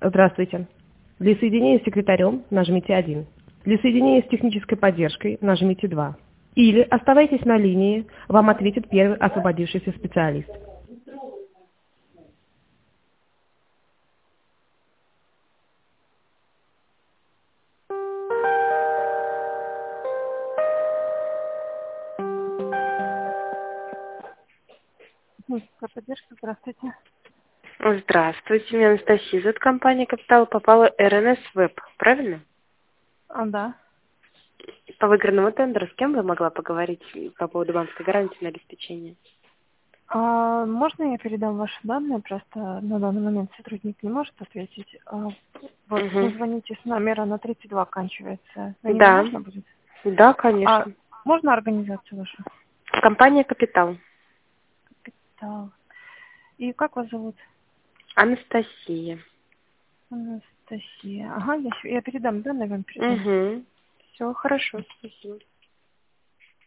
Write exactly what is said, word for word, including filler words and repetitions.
Здравствуйте. Для соединения с секретарем нажмите один. Для соединения с технической поддержкой нажмите два. Или оставайтесь на линии, вам ответит первый освободившийся специалист. Техническая поддержка, здравствуйте. Здравствуйте, меня Анастасия зовут, компания «Капитал». Попала эр эн эс Web, правильно? А, да. По выигранному тендеру с кем бы я могла поговорить по поводу банковской гарантии на обеспечение? А, можно я передам ваши данные? Просто на данный момент сотрудник не может ответить. А, вот вы Угу. звоните с номера на тридцать два оканчивается. На него Да, можно будет? да, А конечно. можно организацию вашу? Компания «Капитал». Капитал. И как вас зовут? Анастасия. Анастасия. Ага, я, щ- я передам данные, вам передам. Угу. Все хорошо, спасибо.